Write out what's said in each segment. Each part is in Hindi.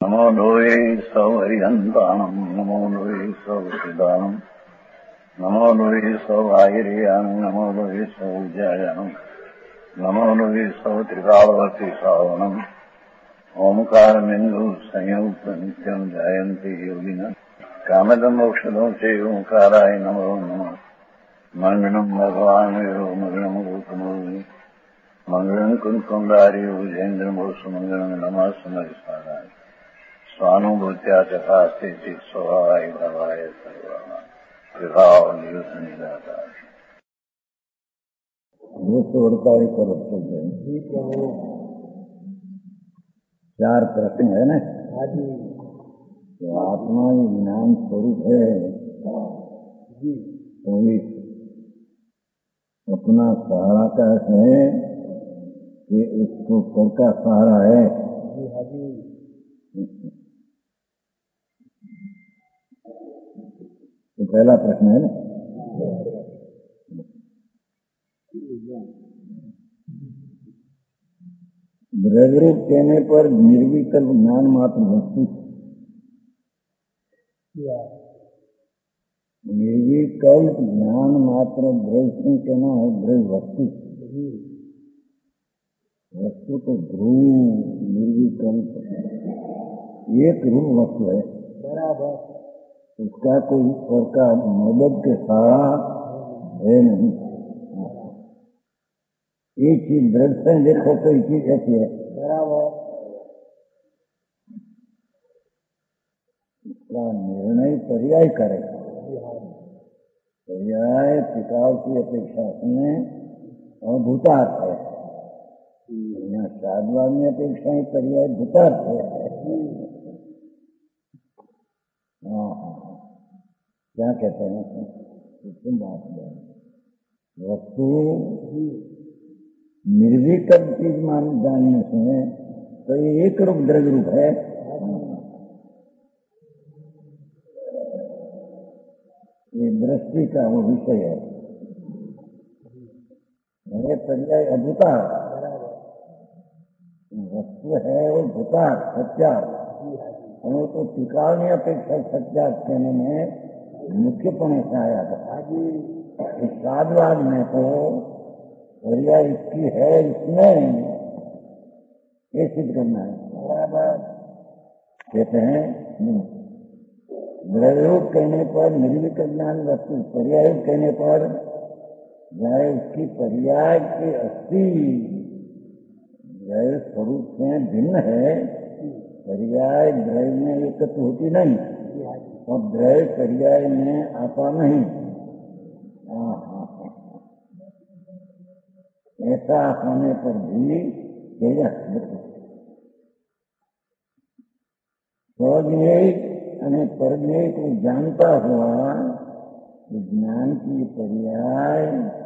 नमो लोये सौहरिहन्ताणम् नमो लोये सौहृदानम् नमो लोये सौभागिर्यानम् नमो लोये सौजायानम् नमो लोये सौत्रिकालवती सावनम् ओंकारमिन्दु संयुक्त नित्यम् जायन्ति योगिनः कामदम् मोक्षदम् च ओंकाराय नमो नमः मङ्गलम् भगवान् वीरो मङ्गलम् रूपमोहि मङ्गलम् कुन्कुण्डारि भुजेन्द्रमोसुमङ्गलम् नमः समरिसाराय स्वानुभूत्या तथास्ते चित् स्वभावाय भवाय सर्वाः विभाव निदाता 248 पर चार प्रश्न है ना। तो आत्मा ही ज्ञान स्वरूप है तो अपना सहारा का है कि उसको कर का सहारा है। तो पहला प्रश्न है ना। द्रव्यरूप कहने पर निर्विकल्प ज्ञान मात्र वस्तु, निर्विकल्प ज्ञान मात्र द्रव्य से कहना है द्रव्य वस्तु। वस्तु तो ध्रुव निर्विकल्प एक रूप वस्तु है, बराबर। उसका कोई प्रकार मदद के सहारा है नहीं। एक चीज द्रव्य से देखो तो एक चीज ऐसी है, बराबर। इसका निर्णय पर्याय करे, पर्याय टिकाव की अपेक्षा में और भूतार्थ है। यहाँ साधवाद में अपेक्षा ही पर्याय भूतार्थ है। क्या कहते हैं वस्तु निर्विकल्प चीज मान जानने से तो ये एक रूप द्रव्य रूप है। ये दृष्टि का वो विषय है। मेरे पर्याय अभूता वस्तु है वो भूता सच्चा, और तो टिकाने अपेक्षा सच्चा कहने में मुख्यपणे से आया था। इस साधवाद में तो पर्याय इसकी है, इसमें ये सिद्ध करना है। बराबर कहते हैं द्रव्यरूप कहने पर निर्विकल्प ज्ञान वस्तु, पर्याय कहने पर जाए उसकी पर्याय के अस्थि द्रव्य स्वरूप से भिन्न है। पर्याय द्रव्य में एकत्र होती नहीं और द्रव्य पर्याय में आता नहीं। ऐसा होने पर भी स्वज्ञेय और परज्ञेय को जानता हुआ ज्ञान की पर्याय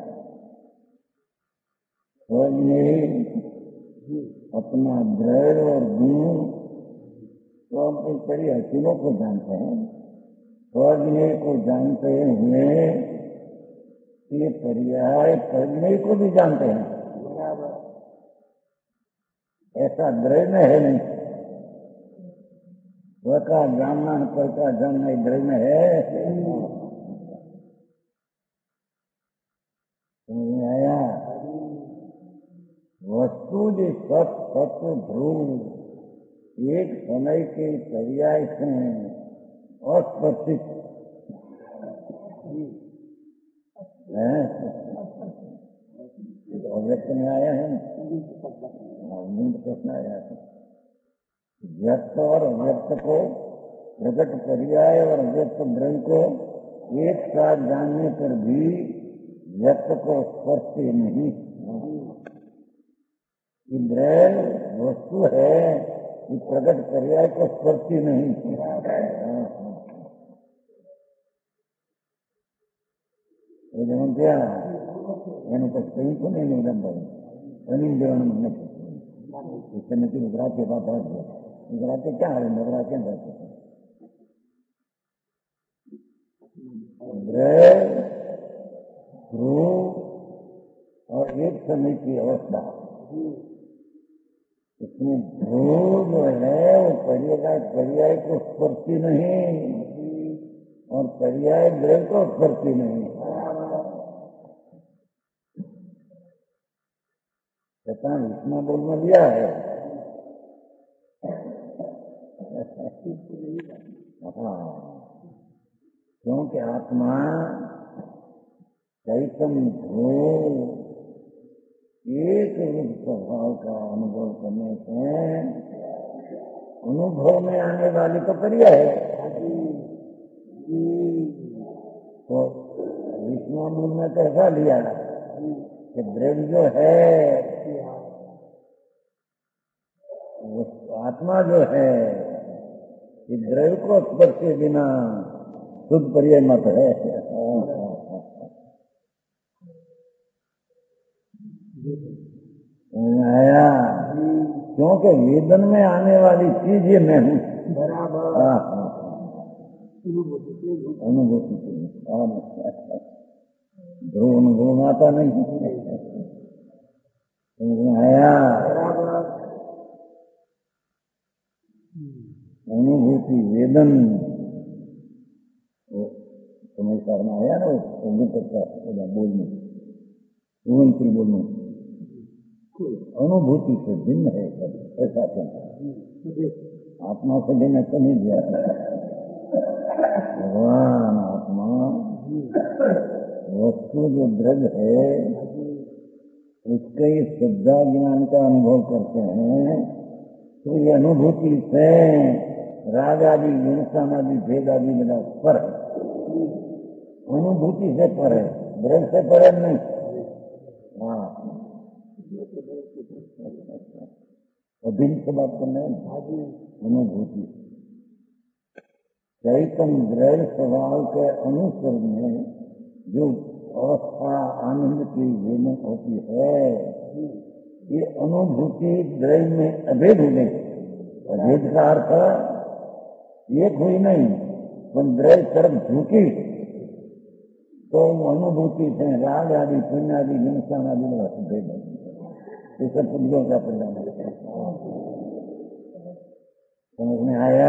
स्वज्ञेय अपना द्रव्य और गुण तो अपने पर्याय तीनों को जानते हैं। स्वज्ञेय को जानते हुए ये पर्याय प्रज्ञेय को भी जानते हैं। ऐसा द्रव्य में है नहीं। वह का जानना पर का जानना द्रव्य में है। आया वस्तु जो सत्य ध्रुव एक समय के पर्याय से अस्पर्शित अव्यक्त में आया है ना। प्रश्न आया था व्यक्त और अव्यक्त को, प्रकट पर्याय और अव्यक्त द्रव्य को एक साथ जानने पर भी व्यक्त को स्पर्श नहीं। द्रव्य वस्तु है, कि प्रकट पर्याय को स्पर्श नहीं। क्या એનું કોઈ કઈ તો નહીં ભાઈ રનિંગ દેવાનું મને તમે કીધું ગુજરાતી ભાષા ગુજરાતી ક્યાં આવે નવરા ક્યાં રહેશે ध्रुव और एक समय की अवस्था इसमें ध्रुव जो है वो पर्याय को स्पर्शी नहीं और पर्याय द्रव्य को स्पर्शी नहीं। कहता विष्णु बोल में लिया है। हाँ, क्योंकि आत्मा चैतन्य ध्रुव एक रूप स्वभाव का अनुभव करने से अनुभव में आने वाली तो पर्याय है। तो विष्णु में तो ऐसा लिया कि द्रव्य जो है वो आत्मा जो है ये द्रव्य को स्पर्श के बिना शुद्ध पर्याय मत है। आया क्योंकि वेदन में आने वाली चीज ये मैं हूँ। बराबर। अनुभूति ध्रुव अनुभव आता नहीं आया। अनुभूति वेदन समझ करना आया ना वो बोलने त्रिभुवन बोलने अनुभूति से भिन्न है। ऐसा क्या आत्मा से भिन्न तो नहीं दिया भगवान। आत्मा वस्तु जो द्रव्य है उसके ही श्रद्धा ज्ञान का अनुभव करते हैं तो ये अनुभूति से राग आदि गुणसान आदि भेद आदि मिला पर अनुभूति से पर है, द्रव्य से पर नहीं। हाँ अभिन्न से बात करना है। अनुभूति चैतन्य द्रव्य स्वभाव के अनुसरण में जो अवस्था आनंद की वेदन होती है ये अनुभूति द्रव्य में अभेद हो गई। अभेद का अर्थ एक हुई नहीं पर द्रव्य तरफ झुकी तो अनुभूति से राग आदि पुण्य आदि हिंसन आदि में भेद है। ये सब पुण्यों का परिणाम है। समझ में आया?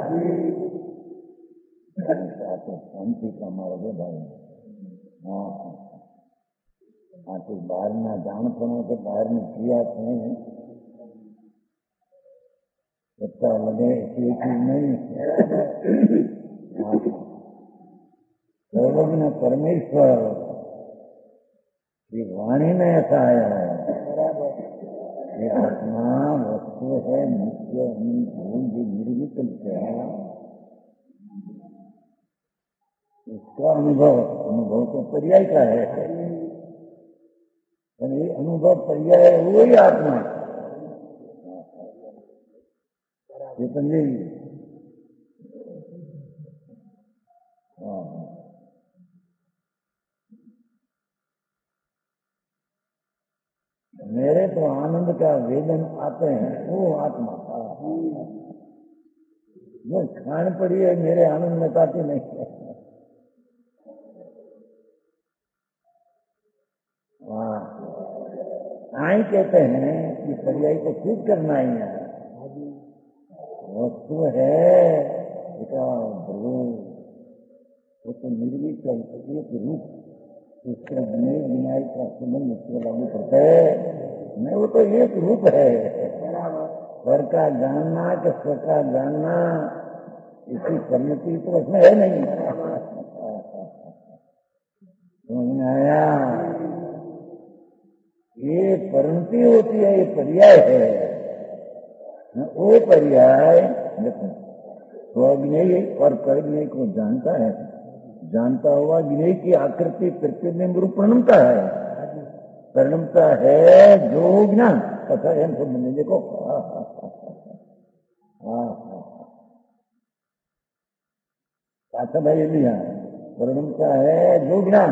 शांति का मार्ग है भाई। हाँ तो बाहर ना जान पड़ो के बाहर में किया थे पता लगे एक नहीं सर्वज्ञ परमेश्वर की वाणी में ऐसा आया है। ये आत्मा वस्तु है नित्य जो निर्विकल्प है उसका अनुभव तो पर्याय का है। ये अनुभव पर्याय वो ही आत्मा ये समझे। मेरे तो आनंद का वेदन आते हैं वो आत्मा जो खान पड़ी है मेरे आनंद में ताती नहीं है। आई कहते हैं कि पर्याय को ठीक करना ही है। वस्तु है वो तो निर्विकल्प एक रूप उसके विनाई का संबंध उसको लागू करता है। मैं वो तो एक रूप है। स्वर का जानना कि स्वर का जानना इसी सम्मति तो उसमें है नहीं। समझ में आया? ये परिणति होती है, ये पर्याय है। वो पर्याय स्वज्ञेय और परज्ञेय को जानता है। जानता हुआ ज्ञेय की आकृति प्रतिबिंब रूप परिणमता है। परिणमता है जो ज्ञान तथा हम सब मैंने देखो भाई ये भी है। परिणमता है जो ज्ञान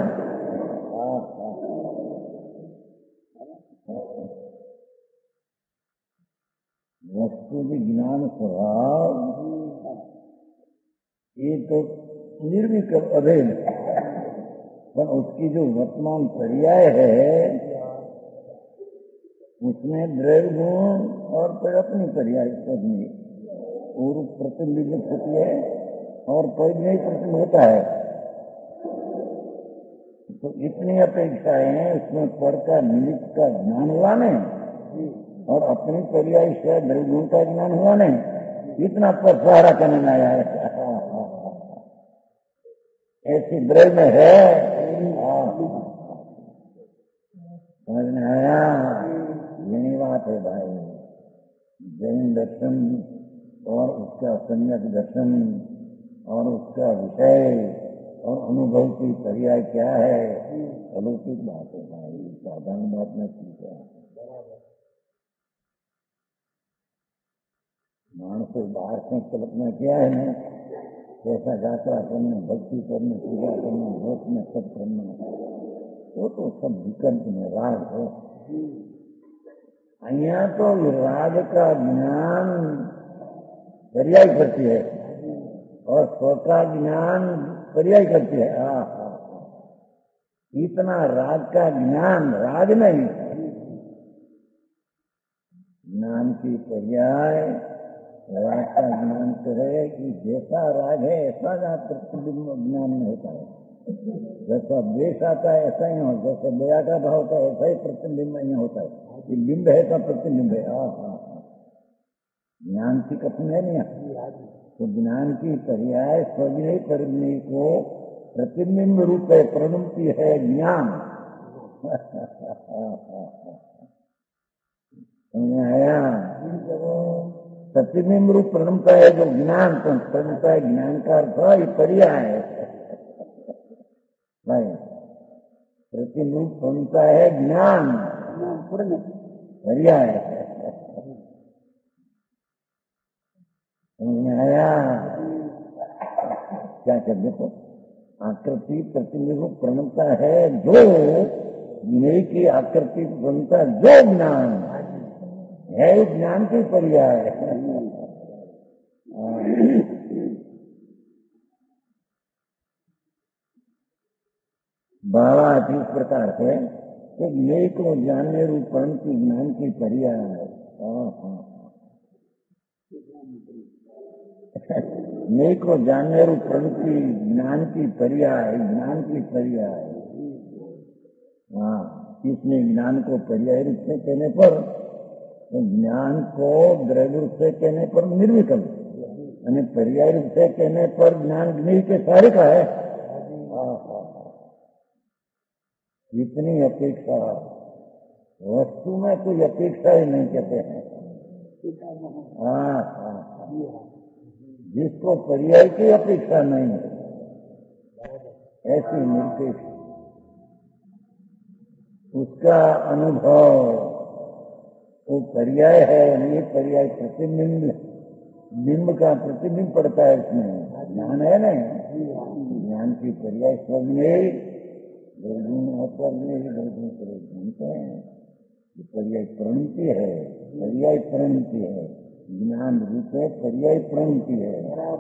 वस्तु की ज्ञान स्वभाव ये तो निर्विकल्प अभेद पर उसकी जो वर्तमान पर्याय है उसमें द्रव्य गुण और फिर अपनी पर्याय पद्मी और प्रतिबिंबित होती है और पद्मी प्रतिबिंब होता है। तो इतनी अपेक्षाएं उसमें पर का निमित्त का ज्ञान हुआ नहीं और अपनी पर्याय से द्रव्य गुण का ज्ञान हुआ नहीं, इतना पर सहारा करने में आया है। ऐसी द्रव्य में है, समझ में आया? यही बात है भाई। जैन दर्शन और उसका सम्यक दर्शन और उसका विषय और अनुभव की पर्याय क्या है, अलौकिक बात है भाई, साधारण बात में ठीक है। मानस को बाहर से कल्पना किया है ना, कैसा यात्रा करना, भक्ति करना, पूजा करना, भोग में सब करना, वो तो सब विकल्प में राग है। यहाँ तो राग का ज्ञान पर्याय करती है और स्व का ज्ञान पर्याय करती है। इतना राग का ज्ञान राग नहीं, ज्ञान की पर्याय राग का ज्ञान करे कि जैसा राग है ऐसा प्रतिबिंब ज्ञान में होता है। जैसा द्वेष आता है ऐसा ही होता है, जैसा दया का भाव होता है ऐसा ही प्रतिबिंब यहाँ होता है। ये बिंब है तो प्रतिबिंब है। ज्ञान की कथन है नहीं, तो ज्ञान की पर्याय स्वज्ञ परिज्ञ को प्रतिबिंब रूप है, प्रणुति है ज्ञान। समझ आया? प्रतिबिंब रूप प्रणुता है जो ज्ञान, प्रणुता है ज्ञान का अर्थ ये पर्याय है भाई। प्रतिबिंब प्रणुता है ज्ञान, पर्याय है। समझ आया? क्या कर देखो, आकृति प्रतिबिंब प्रणुता है जो ज्ञेय की आकृति प्रणुता जो ज्ञान है, ज्ञान की पर्याय है। बाबा इस प्रकार से कि ज्ञेय को जानने रूपण की ज्ञान की पर्याय है। ज्ञेय को जानने रूपण की ज्ञान की पर्याय, ज्ञान की पर्याय। इसमें ज्ञान को पर्याय रूप से कहने पर, तो ज्ञान को द्रव्य रूप से कहने पर निर्विकल्प, यानी पर्याय रूप से कहने पर ज्ञान ज्ञेय के सारे का है। इतनी अपेक्षा, वस्तु में कोई अपेक्षा ही नहीं कहते हैं। जिसको पर्याय की अपेक्षा नहीं है, ऐसी निरपेक्ष उसका अनुभव वो पर्याय है। ये पर्याय प्रतिबिंब, बिंब का प्रतिबिंब पड़ता है इसमें। ज्ञान है ना, ज्ञान की पर्याय स्वज्ञेय जानते हैं, पर्याय प्रणति है, पर्याय प्रणति है, ज्ञान रूप है, पर्याय प्रणति है।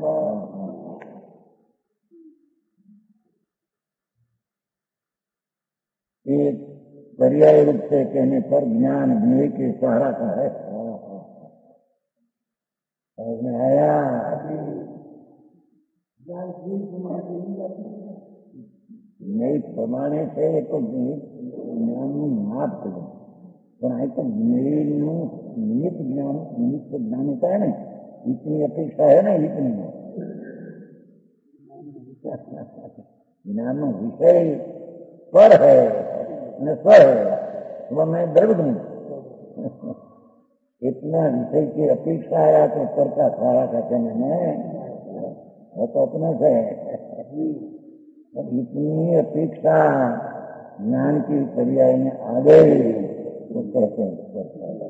एक पर्याय रूप से कहने पर ज्ञान ज्ञेय के सहारा का है। समझ में आया? नहीं प्रमाणे से तो ज्ञान माप करो, पर तो निमित्त ज्ञान, निमित्त ज्ञान होता है ना, इतनी अपेक्षा है ना, इतनी ज्ञान विषय पर है न स्व है, वह मैं द्रव्य हूँ। इतना विषय की अपेक्षा आया तो पर का सारा का कहने में वो तो अपने से इतनी अपेक्षा ज्ञान की पर्याय में आ गई तो कहते हैं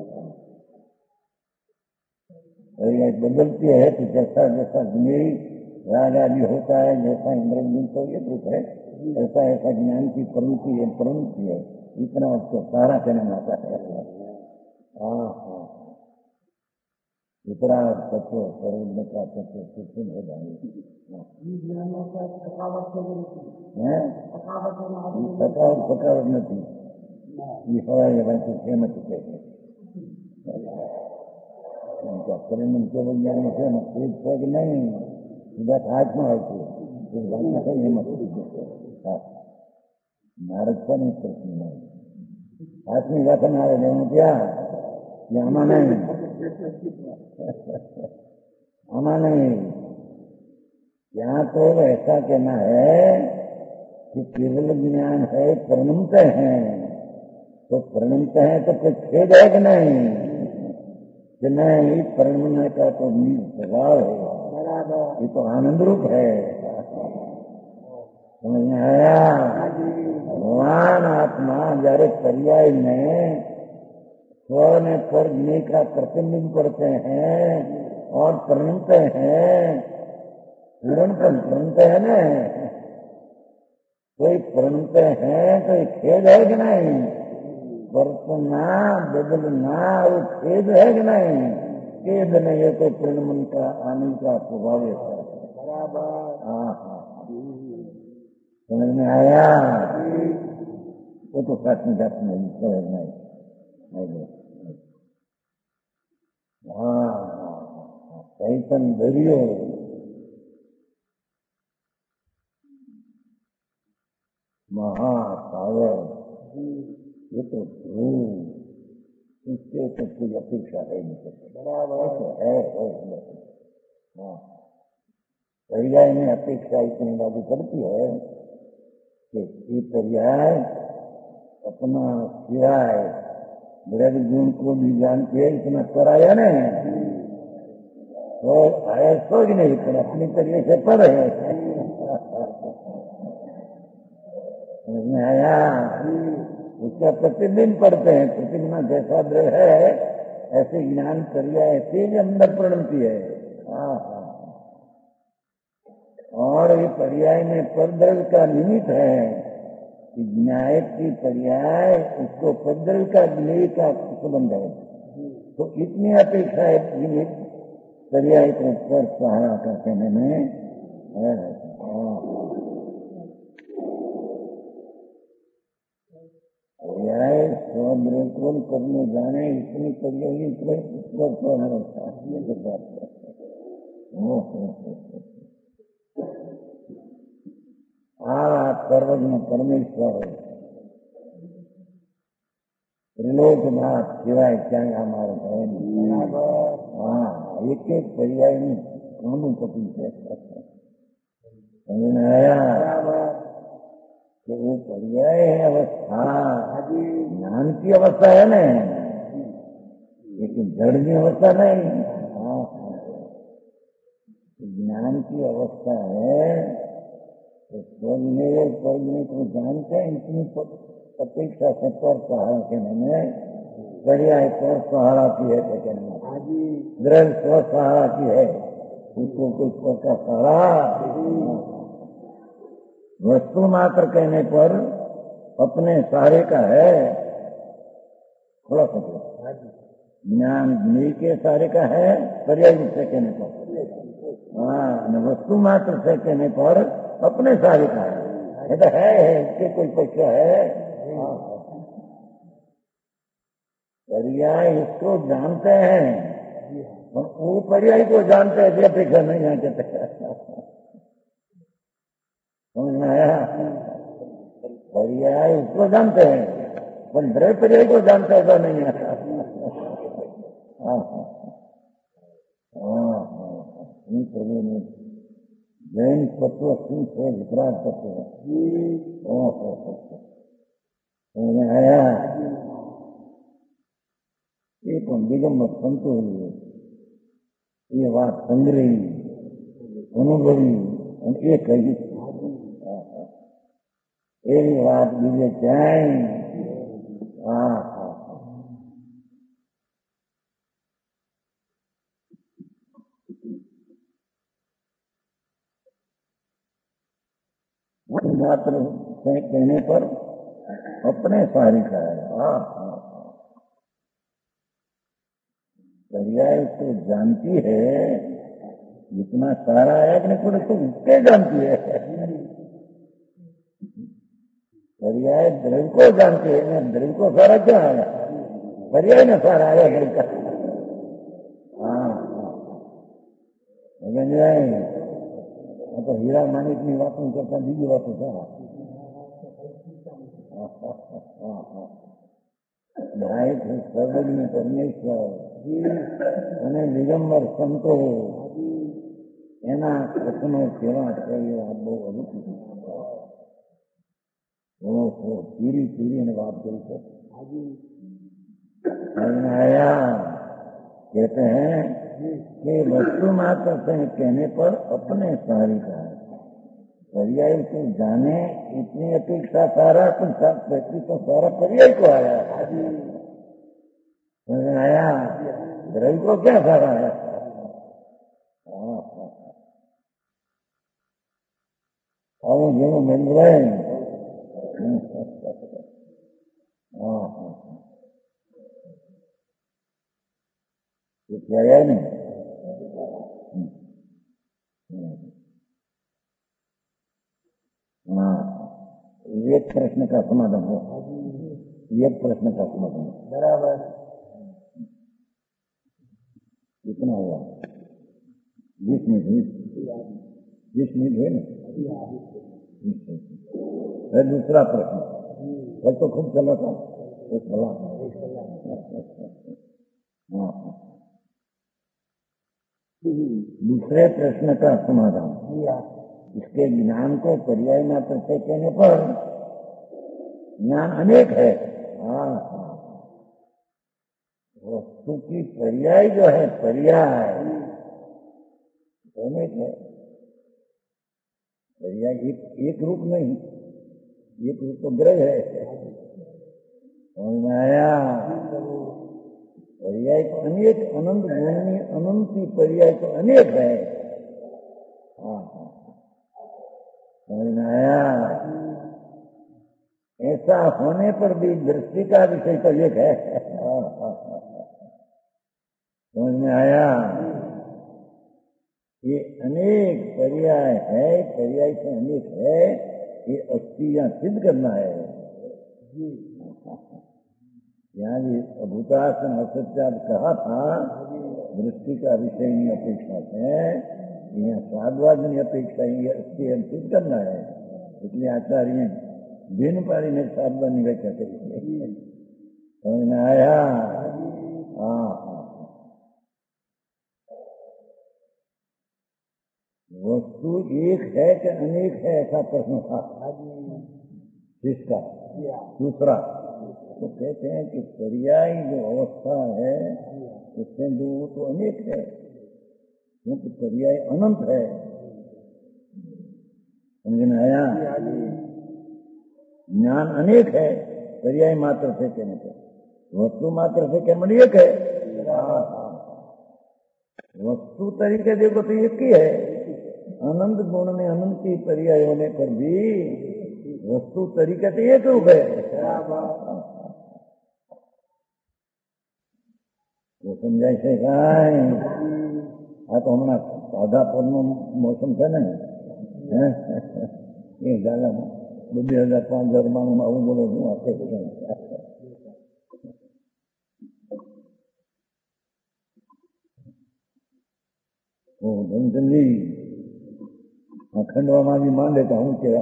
पर्याय बदलती है। तो जैसा जैसा ज्ञेय राग आदि होता है, जैसा इंद्रिय को ये रूप है, ऐसा ऐसा ज्ञान की प्रवृत्ति है, प्रवृत्ति है। इतना उसको सारा कहना आता है। इतना तत्व सर्वज्ञ का तत्व सूक्ष्म हो जाएंगे। थकावट नहीं थी, ये हवाई हवा की सहमति कहते हैं। उनका परिणाम केवल जाने से मकसूद है कि नहीं, सीधा हाथ में आए थे इस बात में है ये मकसूद नारद का नहीं प्रश्न नहीं हाथ में जाकर नारद है क्या ये आमा नहीं आमा नहीं। यहाँ तो ऐसा कहना है कि केवल ज्ञान है परिणमत है, तो परिणमत है तो कुछ खेद है कि नहीं कि नहीं, परिणमने का तो नील स्वभाव है, ये तो आनंद रूप है। समझ में आया? भगवान आत्मा जયારે पर्याय में स्व में पर ज्ञ का प्रतिनिधित्व करते हैं और परिणमत हैं, प्रणत है ना, कोई प्रणत है तो खेद है कि नहीं, बरतना बदलना वो खेद है कि नहीं, खेद नहीं है तो प्रणमन का आनंद का स्वभाव है। समझ में आया? वो तो सच में नहीं। हाँ चैतन दरियो महासागर ये तो इससे तो कोई अपेक्षा है नहीं सकती। बराबर है। हाँ पर्याय में अपेक्षा इतनी लागू करती है कि ये पर्याय अपना सिवाय द्रव्य गुण को भी जानती है, इतना कराया न तो आया सोच नहीं पर अपनी तरीके से पर है। समझ में आया? उसका प्रतिदिन पढ़ते हैं, प्रतिदिन जैसा द्रव्य है ऐसे ज्ञान करिया ऐसे ही अंदर प्रणति है। और ये पर्याय में परद्रव्य का निमित्त है कि न्याय की पर्याय उसको परद्रव्य का ज्ञेय का संबंध है, तो इतनी अपेक्षा है पर्याय को पर सहारा का कहने में पर्याय स्वद्रोण करने जाने इतनी पर्याय सर्वज्ञ परमेश्वर त्रिलोकनाथ सिवाय क्या हमारे है। हाँ एक एक पर्याय में कानून कपी है। समझ में आया कि वो पर्याय है अवस्था ज्ञान की अवस्था है न, लेकिन जड़ की अवस्था नहीं। ज्ञान की अवस्था है तो स्वर्ण को जानते हैं, इतनी अपेक्षा से पर सहारा के मैंने पर्याय पर सहारा की है तो कहने द्रव्य स्व सहारा की है, उसको कुछ पर का सहारा वस्तु मात्र कहने पर अपने सहारे का है। थोड़ा सा ज्ञान ज्ञेय के सहारे का है पर्याय से कहने पर, वस्तु मात्र से कहने पर अपने सहारे का है। ये तो है इसके कोई पक्ष है। पर्याय इसको जानते हैं, वो पर्याय को जानते हैं, अपेक्षा नहीं जानते। समझ में आया? पर्याय उसको जानते हैं पर द्रव्य पर्याय को जानते हैं तो नहीं आता। प्रभु ने जैन तत्व सिंह से विपराध तत्व समझ में आया? ये तो निगम संतो ये बात संग्रही अनुभवी एक ही एक बात मुझे जाए। मात्र से कहने पर अपने सारी का है। पर्याय तो जानती है, इतना सारा है कि नहीं तो उसके जानती है। पर्याय द्रव्य को जानती है ना, द्रव्य को सारा क्या है, पर्याय न सारा है द्रव्य का। સમજાય તો હીરા માણિકની વાતો કરતા બીજી વાતો છે. સર્વજ્ઞ પરમેશ્વર અને દિગંબર સંતો એના કથનો કેવા છે એ વાત બહુ અદભુત ચીરી ચીરીને વાત કરી છે. आया कहते हैं कि वस्तु मात्र से कहने पर अपने सारी का है. पर्याय से जाने इतनी अपेक्षा सारा तो व्यक्ति तो सारा पर्याय को आया. आया द्रव्य को क्या सारा है. और जो मिल रहे ये पर्याय नहीं. हाँ, एक प्रश्न का समाधान हो. एक प्रश्न का समाधान बराबर कितना हुआ. 20 मिनट है ना. फिर दूसरा प्रश्न कल तो खूब चला था. एक भला. हाँ, दूसरे प्रश्न का समाधान. इसके ज्ञान को पर्याय मात्र से कहने पर ज्ञान अनेक है. हाँ, वस्तु की पर्याय जो है पर्याय अनेक है. पर्याय एक रूप नहीं. एक रूप तो ग्रह है. आया पर्याय तो अनेक अनंत गुणी अनंती पर्याय तो अनेक है. समझ में आया. ऐसा होने पर भी दृष्टि का विषय तो एक है. समझ में आया. ये अनेक पर्याय है. पर्याय से अनेक है. ये अस्थियां सिद्ध करना है. यहाँ भी भूतासन असत्याद कहा था. दृष्टि का विषय नहीं अपेक्षा है. यहाँ स्वादवादनी अपेक्षा ये अस्थि सिद्ध करना है. इसलिए आचार्य भिन्न पारी में स्वादवादनी व्याख्या करी. समझ में आया. हाँ, वस्तु एक है कि अनेक है ऐसा प्रश्न था जिसका. दूसरा तो कहते हैं कि पर्याय जो अवस्था है उसमें जो तो अनेक है क्योंकि पर्याय अनंत है. समझ में आया. ज्ञान अनेक है. पर्याय मात्र से कहने पर वस्तु मात्र से केवल एक है. वस्तु तरीके देखो तो एक ही है. अनंत गुण में अनंत की पर्याय होने पर भी वस्तु तरीका तो एक रूप है. वो समझाय છે કાંઈ. આ તો હમણાં સાદા પરનો મોસમ છે ને એ ગાલામાં 2000-5000 આવું બોલે હું આપે છે. ધનચંદી ખંડવામાં બી માંડે તો હું કે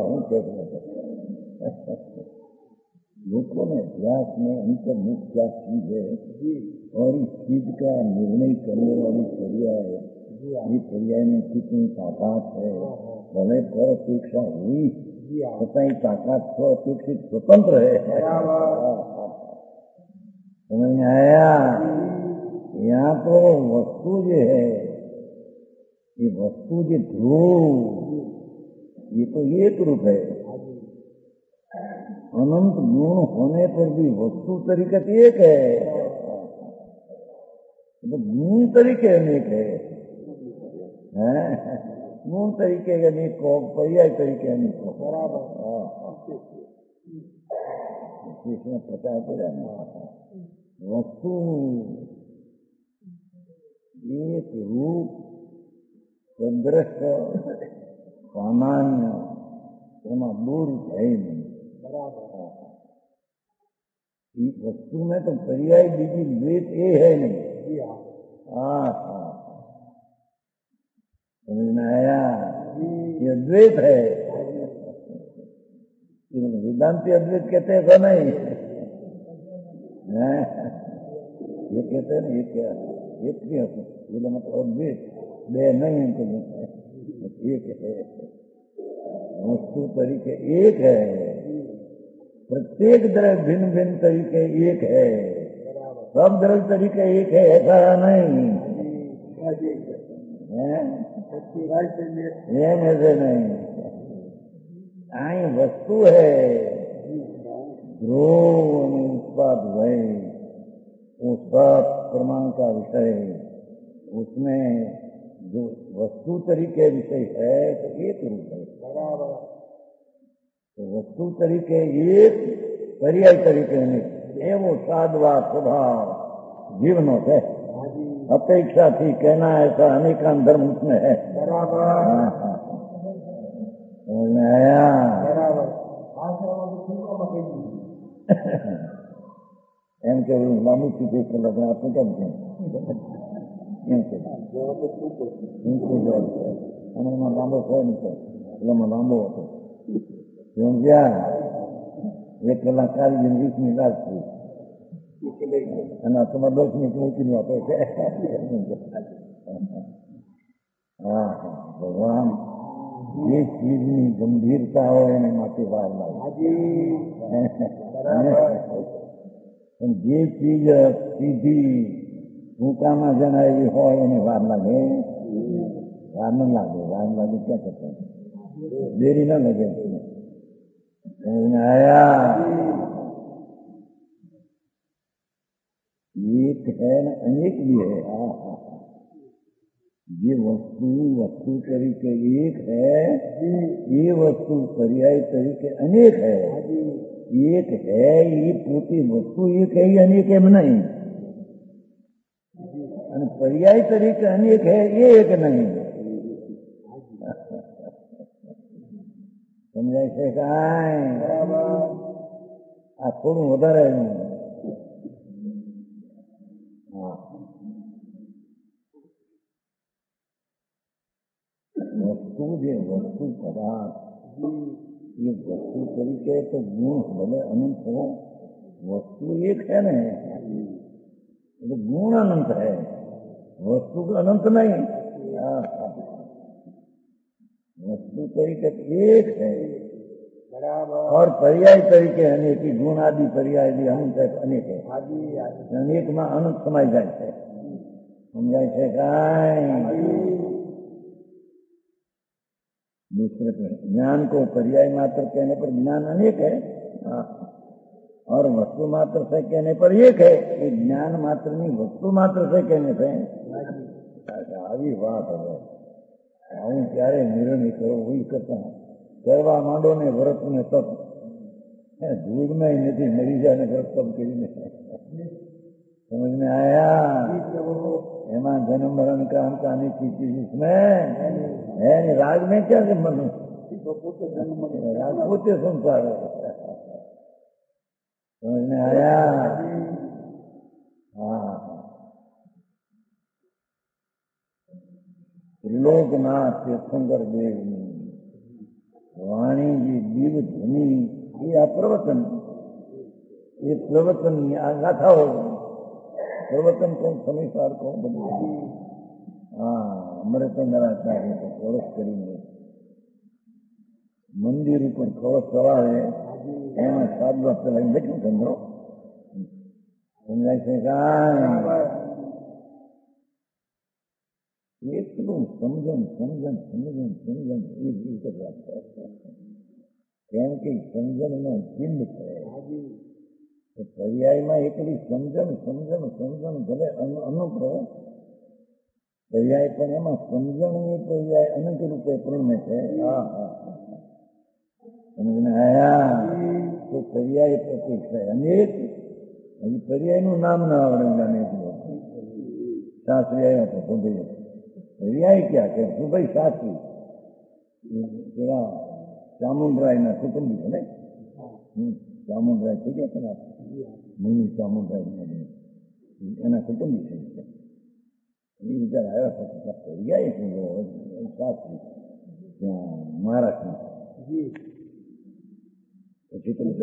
लोगों ने अभ्यास में अंतर्मुख क्या चीज है और इस चीज का निर्णय करने वाली पर्याय है. ये पर्याय में कितनी ताकत है. भले पर अपेक्षा हुई तथा ताकत स्व अपेक्षित स्वतंत्र है. समझ में आया. यहाँ तो वस्तु जो है ये वस्तु जो ध्रुव ये तो एक रूप है. अनंत गुण होने पर भी वस्तु तरीका एक है. तो गुण तरीके अनेक है. गुण तरीके अनेक को पर्याय तरीके अनेक को बराबर इसमें पता पड़ा. वस्तु एक रूप सदृश सामान्य એમાં દૂર થાય નહીં. એ વસ્તુ में तो पर्याय बीजी द्वैत ये है नहीं. हाँ हाँ द्वैत है। वेदांती अद्वैत कहते हैं ऐसा नहीं, ये कहते हैं ना, ये क्या एक भी होता है मतलब अद्वैत बे नहीं हमको एक है, वस्तु तरीके एक है, प्रत्येक द्रव्य भिन्न भिन्न तरीके एक है, सब द्रव्य तरीके एक है ऐसा नहीं ऐसे नहीं। आई वस्तु है ध्रुव उत्पाद भय, वो सब प्रमाण का विषय, उसमें जो वस्तु तरीके विषय है तो एक रूप है, तो वस्तु तरीके एक, पर्याय तरीके नहीं, ये वो साधवा स्वभाव जीवनों से अपेक्षा थी कहना ऐसा अनेकान धर्म उसमें है। आया एम के लांबू चीजें कर लगा आपने क्या लांबो हो नहीं लांबो होतो एक कलाकार इंग्लिश में इलाज थी तुम्हारा 10 मिनट मुमकिन वापस भगवान ये चीज ની ગંભીરતા હોય એને માટે વાર લાગે, પણ જે ચીજ સીધી ટૂંકામાં જણાવી હોય એને વાર લાગે, વાર ન લાગે, વાર લાગે ક્યાં કરતા દેરી ન લગે आया एक है न अनेक भी है। ये वस्तु तरीके एक है, ये वस्तु पर्याय तरीके अनेक है। एक है ये पूरी वस्तु एक है, ये अनेक है नहीं, पर्याय तरीके अनेक है ये एक नहीं। समझाय છે કાંઈ? આ થોડું વધારે वस्तु જે वस्तु पदार्थ ये वस्तु तरीके तो गुण भले अनंत हो, वस्तु एक है न, तो गुण अनंत है, वस्तु का अनंत नहीं। वस्तु तरीके एक है और पर्याय तरीके अनेक, गुण आदि पर्याय भी अनंत है, अनेक है, अनेक में अनंत समाय जाए છે। समझाय છે કાંઈ? दूसरे पर ज्ञान को पर्याय मात्र कहने पर ज्ञान अनेक है और वस्तु मात्र से कहने पर एक है। ये ज्ञान मात्र नहीं, वस्तु मात्र से कहने से આવી વાત હવે હું ક્યારે નિર્ણય કરો વહી કરતા કરવા માંડો ને વ્રત ને તપ ધૂળ में નથી મરી જાય ને વ્રત તપ કરીને समझ में आया? एमा जन्म मरण का हमका अनेक चीज इसमें है नहीं। राग में क्या मन राग पोते संसार है। समझ में आया? हाँ, त्रिलोकनाथ तीर्थंकर देव वाणी जी दीव ध्वनि ये अप्रवचन, ये प्रवचन गाथा हो प्रवचन कौन समय सार कौन बने। हाँ, अमृतचंद्राचार्य को कलश करेंगे मंदिर ऊपर कलश चला है एम 7 वर्ष लगे देखो समझो। समझाय છે કાંઈ? એટલું સમજણ સમજણ સમજણ સમજણ એ રીતે વાત છે, કેમ કે સમજણનો ચિહ્ન છે। पर्यायમાં એકલી સમજણ સમજણ સમજણ ભલે અનુભવ पर्याय પણ એમાં સમજણની पर्याय અનંત રૂપે પૂર્ણ છે। समझ में आया? तो पर्याय प्रतीक है अनेक। अभी पर्यायનું નામ ના આવડે અનેક શાસ્ત્રી આવ્યા હતા તો ભાઈ पर्याय क्या કે ભાઈ શાસ્ત્રી પેલા ચામુંડરાયના કુટુંબી છે ને, ચામુંડરાય થઈ ગયા હતા મુનિ ચામુંડરાય એના કુટુંબી થઈ ગયા। એ વિચાર આવ્યા હતા पर्याय શું શાસ્ત્રી महाराष्ट्र में जी પછી તો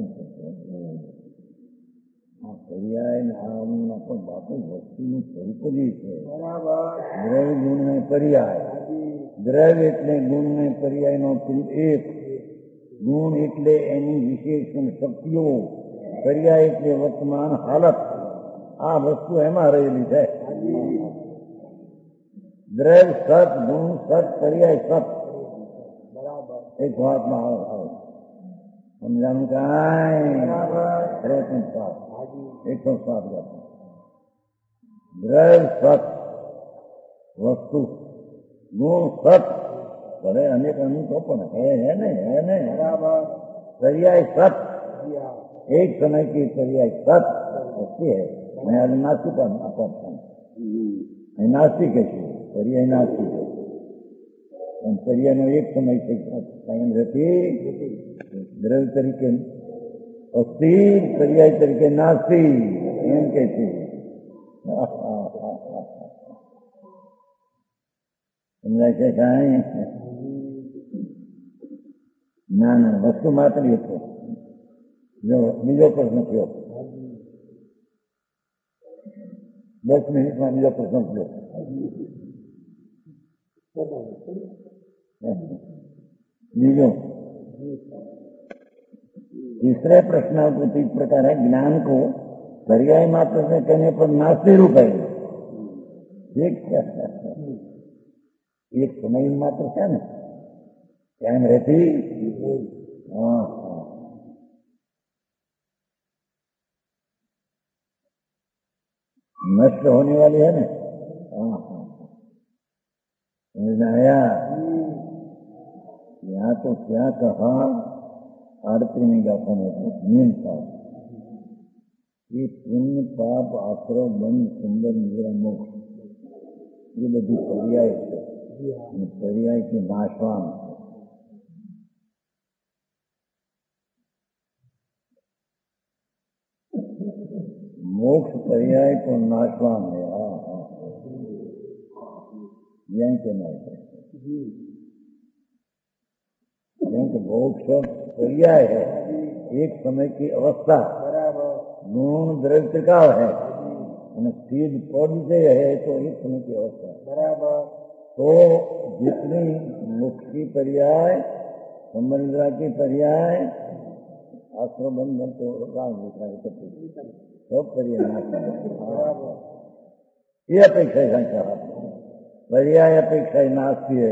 પર્યાય આમના પણ બાપુ વસ્તુનું સ્વરૂપ જ છે. બરાબર દ્રવ્ય ગુણ ને પર્યાય. હાજી દ્રવ્ય એટલે ગુણ ને પર્યાયનો એક. ગુણ એટલે એની વિશેષણ શક્તિઓ, પર્યાય એટલે વર્તમાન હાલત. આ વસ્તુ એમાં રહેલી છે. દ્રવ્ય સત, ગુણ સત, પર્યાય સત. બરાબર એક વાતમાં આવે સમજાણું કાંઈ પ્રયત્ન સાત હાજી 107 દ્રવ્ય સત વસ્તુ, ગુણ સત, ભલે અનેક અનુભવ પણ હે ને બરાબર पर्याय सत, જી હા एक समय की पर्याय सत होती है. मैं आज नास्तिक नास्तिक है, पर्याय नास्तिक है. पर्यायનો એક સમય છે કાયમ રહેતી દ્રવ્ય તરીકે અસ્થિ, પર્યાય તરીકે નાસ્તી એમ કે છે. સમજાય છે કાંઈ? ના વસ્તુ માત્ર હતો. બીજો પ્રશ્ન થયો 10 મિનિટમાં બીજો પ્રશ્ન થયો. बीजो तीसरे प्रश्न कुछ इस प्रकार है. ज्ञान को पर्याय मात्र से कहने पर नास्ती रूप है. ठीक है, एक समय मात्र है ना, कायम रहती. हाँ नष्ट होने वाली है ना. हाँ समझ आया. यहाँ तो क्या कहा, आरती में गाता है तो नीम पाप, ये पुण्य पाप आश्रय बंद सुंदर निद्रा मोक्ष, ये बड़ी पर्याय है. पर्याय के नाशवान मोक्ष पर्याय तो नाशवान है. हाँ यही कहना है. क्योंकि मोक्ष पर्याय है, एक समय की अवस्था. બરાબર गुण द्रव्य त्रिकाल है અને સ્થિર પદ જે है तो एक समय की अवस्था. બરાબર तो जितनी मोक्ष की पर्याय, संबंधिता की पर्याय, आश्रम बंधन तो राम विचार करते सब पर्याय બરાબર ये अपेक्षा संख्या पर्याय अपेक्षा नास्ती है.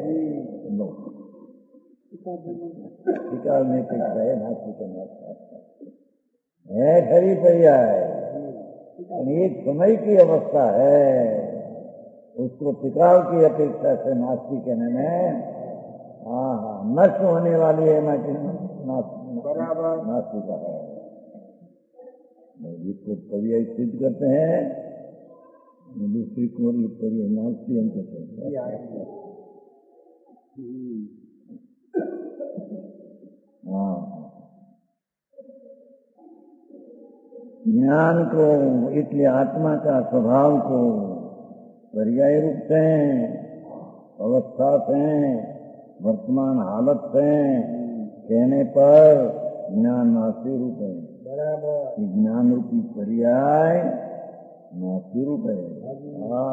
विकाल में अपेक्षा है नास्ती के नास्ता है खरी पर्याय. एक समय की अवस्था है, उसको त्रिकाल की अपेक्षा से नास्ती कहने में हाँ नष्ट होने वाली है બરાબર नास्ती का है. जिसको पर्याय सिद्ध करते हैं, दूसरी को पर्याय नास्ती हम कहते हैं. हाँ ज्ञान को इसलिए आत्मा का स्वभाव को पर्याय रूप से, अवस्था से, वर्तमान हालत से कहने पर ज्ञान नास्ती रूप है. બરાબર ज्ञान रूपी पर्याय नास्ती रूप है. हाँ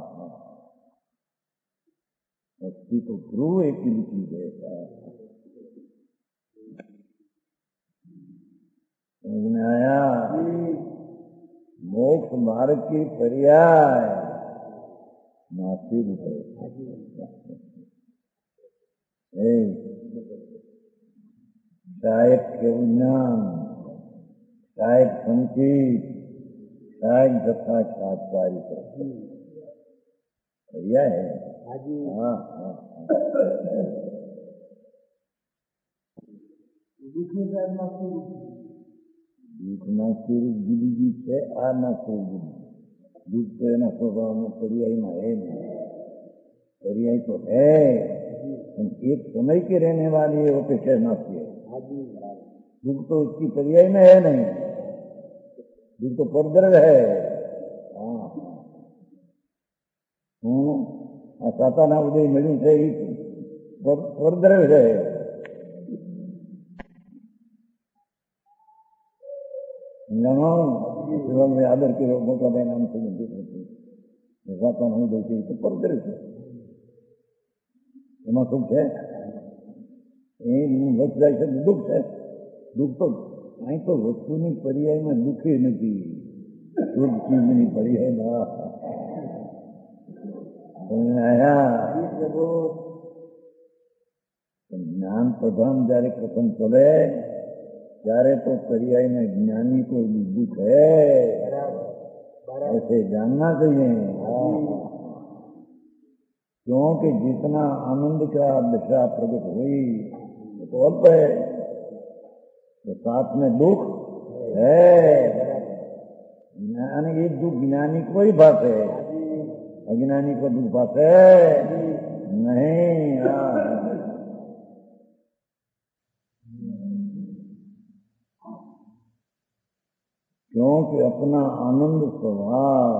अस्थि तो ध्रुव एक ही चीज है. समझ में आया? मोक्ष मार्ग की पर्याय नास्ती रूप है. सहायक के ज्ञान, सहायक संकेत, सहायक जथा सातवारी पर्याय है. હાજી हाँ દુઃખની સાઈડમાં શું દુઃખના સ્વરૂપ જુદી જુદી છે, આ ના સ્વરૂપ જુદી. દુઃખ તો એના સ્વભાવમાં पर्यायમાં है नहीं. पर्याय तो है, एक समय की रहने वाली है, वो पेशा नास्ती है. હાજી दुख तो उसकी पर्याय में है नहीं, दुख तो परद्रव्य है. हाँ साताना उदय मिली છે परद्रव्य है। जीवन में आदर के लोगों का नाम से ऐसा नहीं देखिए तो परद्रव्य है, એમાં સુખ છે એ વસ્તુ જાય છે દુઃખ છે। દુઃખ તો અહીં તો વસ્તુની પર્યાયમાં દુઃખે નથી, શુદ્ધ ચીજની પર્યાયમાં આયા જ્ઞાન પ્રધાન જયારે કથન ચલે ત્યારે तो पर्याय में ज्ञानी को दुख है, ऐसे जानना चाहिए। क्योंकि जितना आनंद का दशा प्रकट हुई तो अल्प है, तो साथ में दुख है। ज्ञान ये दुख ज्ञानी को ही बात है, अज्ञानी को दुख बात है नहीं। क्योंकि अपना आनंद स्वभाव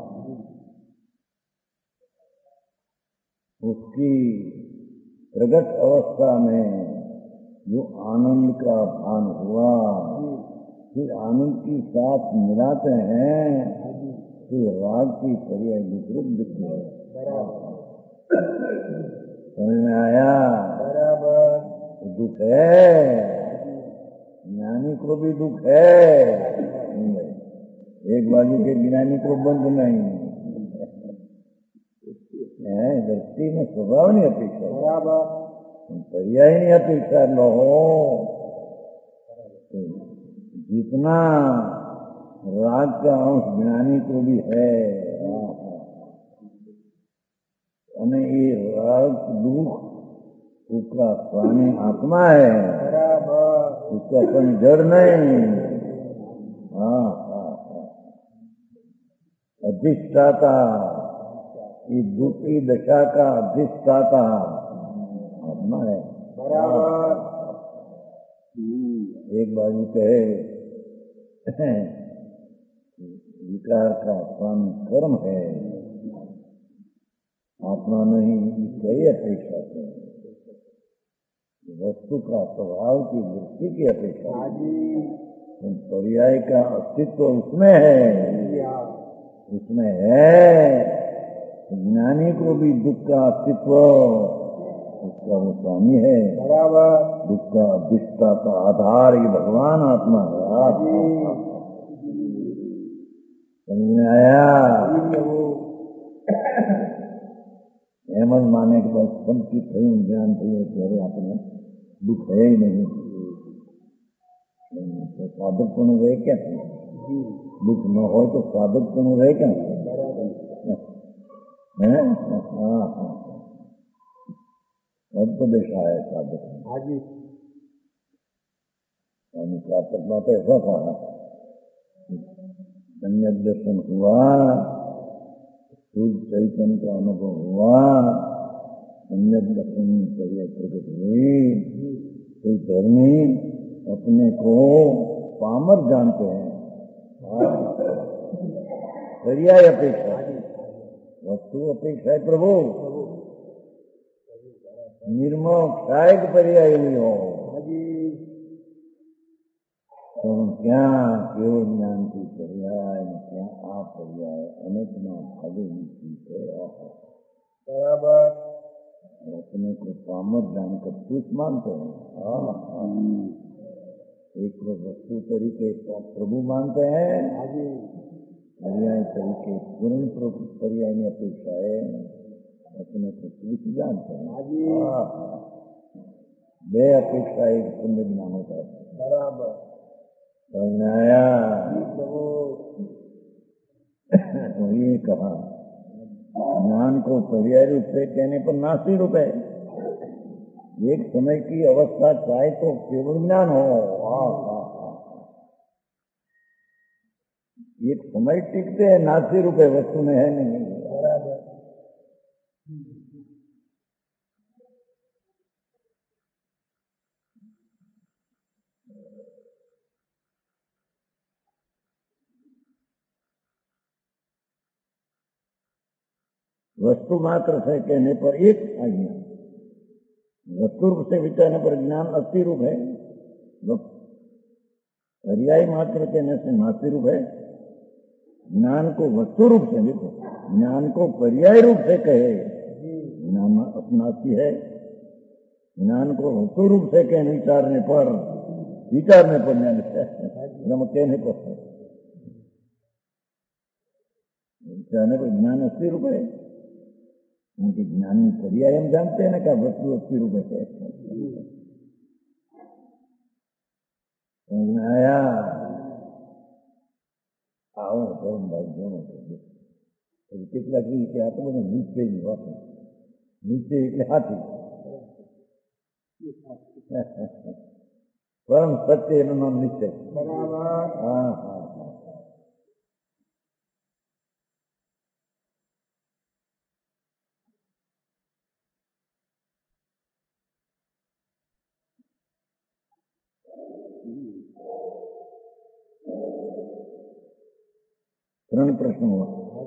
उसकी प्रगट अवस्था में जो आनंद का भान हुआ, फिर आनंद की साथ मिलाते हैं, फिर राग की पर्याय विकृत दिखती है। समझ में आया? दुख है, ज्ञानी को भी दुख है, एक बाजू के ज्ञानी को बंद नहीं है। दृष्टि में स्वभाव नहीं अपेक्षा, पर्याय नहीं अपेक्षा न हो। जितना राग का अंश ज्ञानी को भी है, અને એ રાग दुख उसका स्वामी आत्मा है, उसका कोई जड़ नहीं। अधिष्ठाता, ये दुख की दशा का अधिष्ठाता आत्मा है। एक बाजू कहे विकार का स्वामी कर्म है, आत्मा नहीं कई अपेक्षा से वस्तु का स्वभाव की वृत्ति की अपेक्षा, पर्याय का अस्तित्व उसमें है, उसमें है। ज्ञानी को भी दुख का अस्तित्व उसका वो स्वामी है, दुख का अधिष्ठाता आधार ये भगवान आत्मा है। समझ में आया? एम ज माने के बाद सबकी थी ज्ञान थी ત્યારે આપણે दुख है ही नहीं, तो साधक पण रहे क्या? दुख न हो तो साधक पण रहे क्या? दशा है साधक। स्वामी प्रातक बात ऐसा था, सम्यक दर्शन हुआ, शुद्ध चैतन्य का अनुभव हुआ, सम्यक दर्शन पर्याय प्रकट हुई। कोई धर्मी अपने को पामर जानते हैं, पर्याय अपेक्षा, वस्तु अपेक्षा है प्रभु, निर्मोक्षायक पर्याय हुई हो तो क्या केवल ज्ञान की पर्याय, क्या आप पर्याय अनंतना भागे भी ठीक है। बराबर अपने को पामर जानकर तुच्छ मानते हैं, एक वस्तु तरीके प्रभु मानते हैं, पर्याय तरीके पूर्ण पर्याय में अपेक्षा है, अपने को तुच्छ जानते हैं। बे अपेक्षा एक पुण्य ज्ञान होता है। बराबर आया ये कहा ज्ञान को पर्याय रूप से कहने पर नास्ति रूप है। एक समय की अवस्था चाहे तो केवल ज्ञान हो, एक समय टिकते हैं, नास्ति रूप है, वस्तु में है नहीं। वस्तु मात्र से कहने पर एक आज्ञा, वस्तु रूप से विचारने पर ज्ञान अस्थि रूप है, पर्याय मात्र कहने से नास्ति रूप है। ज्ञान को वस्तु रूप से, देखो ज्ञान को पर्याय रूप से कहे ज्ञान अपनाती है, ज्ञान को वस्तु रूप से कहे विचारने पर ज्ञान कहने पर विचारने पर ज्ञान अस्थि रूप है, उनके ज्ञानी पर्याय हम जानते हैं ना क्या वस्तु अस्थि रूप है। आया आओ धर्म भाई दोनों કેટલાક રીતે આ તો બધું નિશ્ચયની વાત છે, નિશ્ચય એટલે હાથી, પરમ સત્ય એનું નામ નિશ્ચય। હા હા હા, ત્રણ પ્રશ્નો हुआ।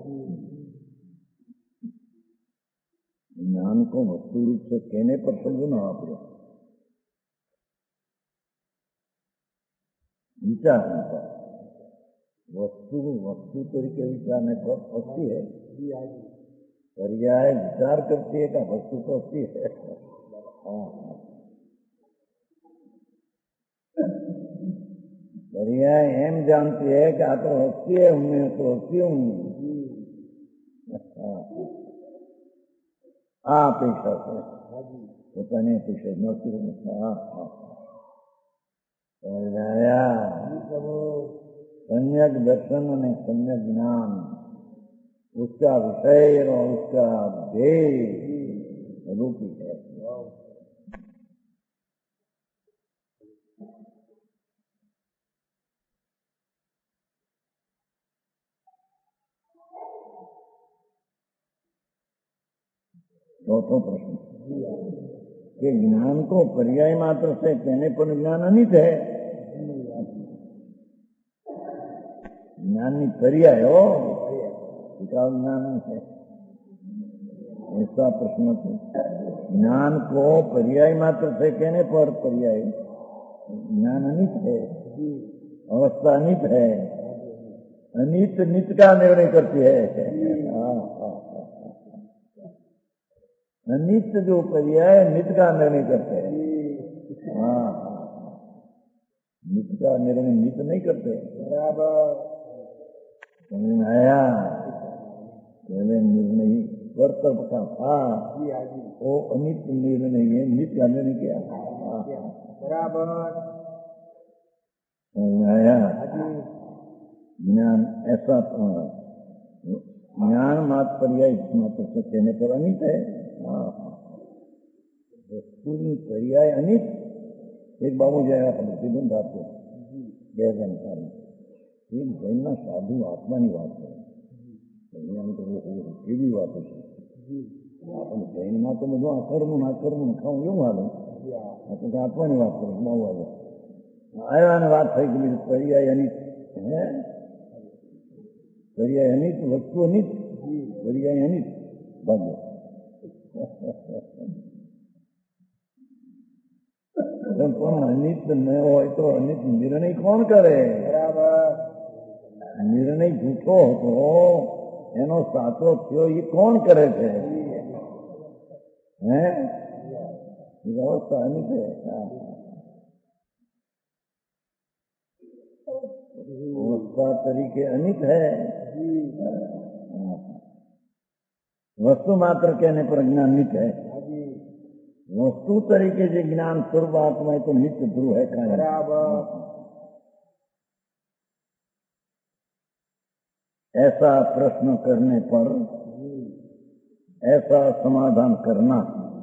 ज्ञान को वस्तु रूप से कहने पर समझो ना आप लोग, विचारने पर वस्तु तरीके विचारने पर अस्थि है, पर्याय विचार करती है क्या वस्तु तो अस्थि है। हाँ, पर्याय एम जानती है कि आ तो हस्ती है, उनमें तो हस्ती हूँ। अपेक्षा से પોતાની અપેક્ષા નહોતી। सम्यक दर्शन और सम्यक ज्ञान, उसका विषय और उसका ध्येय रूपी है। चौथा प्रश्न कि ज्ञान को पर्याय मात्र से कहने पर ज्ञान अनित है, ज्ञान पर्याय हो ज्ञान है, ऐसा प्रश्न था। ज्ञान को पर्याय मात्र से कहने पर पर्याय ज्ञान अनित है, अवस्था अनित है, अनित नित का निर्णय करती है। अनित जो पर्याय नित का निर्णय करते हैं। हाँ, नित का निर्णय नित नहीं करते। बराबर समझ में आया? पहले निर्णय कर्तव्य का था, वो अनित निर्णय है, नित का निर्णय किया। बराबर समझ में आया? ज्ञान ऐसा ज्ञान मात्र पर्याय मात्र से कहने पर अनित है। वस्तुनी पर्याय अनित। एक बाबू जाएगा खबर सीधन रात को બે જણકાર એક જૈનના સાધુ આત્માની વાત કરે, તો કેવી વાત છે। આપણે જૈનમાં તો બધું આકર્મણ ખાવું એવું હાલે, આપણે આત્માની વાત કરે બહુ આવે આવ્યા ને વાત થઈ કે પર્યાય અનિત હે, પર્યાય અનિત, વસ્તુ અનિત, પર્યાય અનિત બાજુ પણ અનિત ન હોય તો અનિત નિર્ણય કોણ કરે? બરાબર, નિર્ણય જૂઠો હતો, એનો સાચો થયો એ કોણ કરે છે? હે, એ અવસ્થા અનિત છે। अवस्था तरीके अनित है, वस्तु मात्र कहने पर ज्ञान नित है। वस्तु तरीके से ज्ञान स्वरूप आत्मा तो नित्य ध्रुव है। ऐसा प्रश्न करने पर ऐसा समाधान करना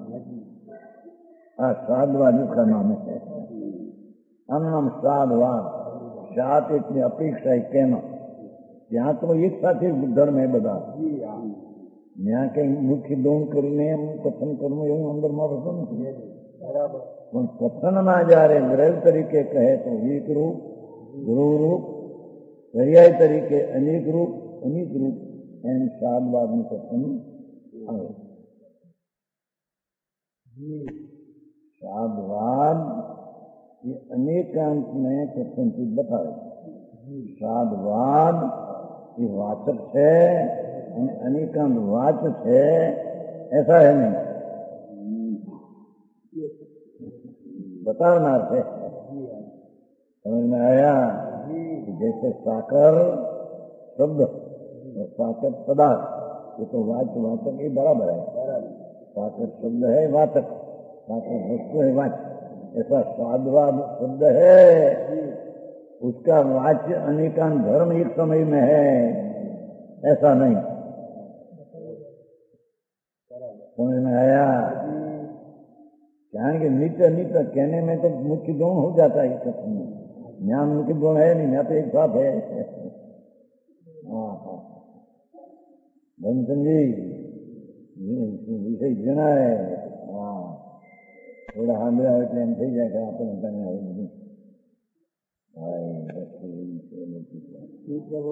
साधवाद का नाम है। अन्नम साधवाद, सात इतनी अपेक्षा है कहना। यहाँ तो एक साथ ही धर्म है बता, यहाँ कहीं मुख्य दोन करने कथन करने એવું અંદર માં રહેતો નથી। પણ કથનમાં જયારે ગ્રહ તરીકે કહે તો એક રૂપ, ધ્રુવ રૂપ, પર્યાય તરીકે અનેક રૂપ, અનેક રૂપ, એમ સાતવાદનું કથન આવે। स्वादवाद ये अनेकांत में कथनचित बतावे स्वादवाद ये वाचक है અને અનેકાંત વાચ છે ऐसा है नहीं बतानार है समझ में आया जैसे साकर शब्द और साकर पदार्थ ये तो वाचक ये बराबर है साकर शब्द है वाचक साकर वस्तु है वाच ऐसा स्वादवाद शब्द है उसका वाच्य अनेकांत धर्म एक समय में है ऐसा नहीं समझ में आया कारण के नित्य नित्य कहने में तो मुख्य गुण हो जाता है कथन में ज्ञान मुख्य गुण है नहीं यहाँ तो एक साथ है धनचंद जी विषय जना है थोड़ा हांडा हो एम थी जाए कि आपने बताने आवे नहीं प्रभु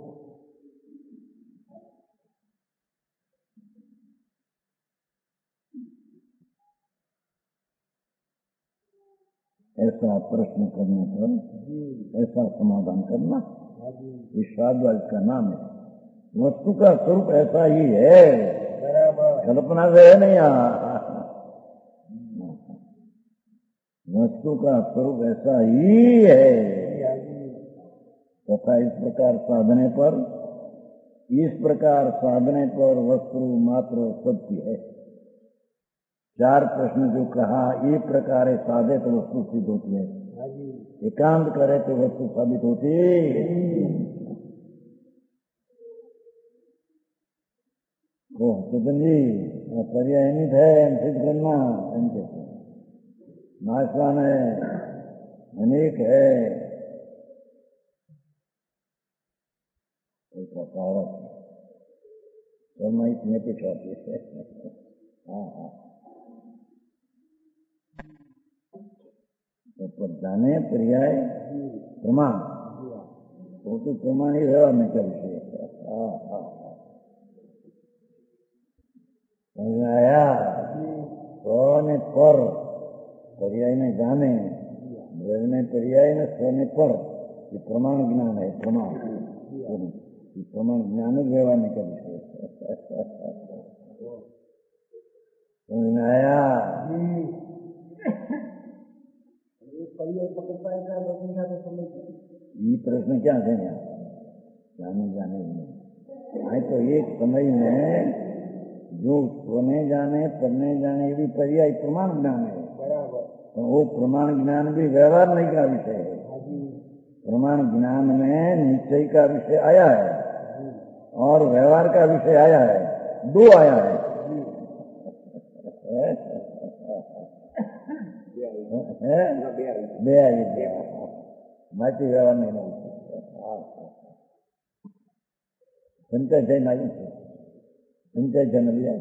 ऐसा प्रश्न करने पर ऐसा समाधान करना ये स्वादवाद का नाम है वस्तु का स्वरूप ऐसा ही है कल्पना से है नहीं वस्तु का स्वरूप ऐसा ही है तथा इस प्रकार साधने पर वस्तु मात्र सत्य है चार प्रश्न जो कहा एक प्रकार साधे तो वस्तु सिद्ध होती है एकांत करे तो वस्तु साबित होती जी पर्यायनित है सिद्ध करना नाशवान है अनेक है ऐसा कारक कर्म इतनी अपेक्षा है हाँ पर जाने पर्याय प्रमाण तो प्रमाण ही रहवा में क्या विषय समझ में आया स्व ने पर पर्याय ने जाने द्रव्य ने पर्याय ने स्व ने पर ये प्रमाण ज्ञान है प्रमाण ये प्रमाण ज्ञान ही रहवा में क्या विषय समझ में आया ये प्रश्न क्या है जाने नहीं तो एक समय में जो सोने जाने पढ़ने जाने भी पर्याय प्रमाण ज्ञान है तो वो प्रमाण ज्ञान भी व्यवहार नहीं का विषय है प्रमाण ज्ञान में निश्चय का विषय आया है और व्यवहार का विषय आया है दो आया है माहिती व्यवहार नहीं संचय जैन आई संचय जन लिया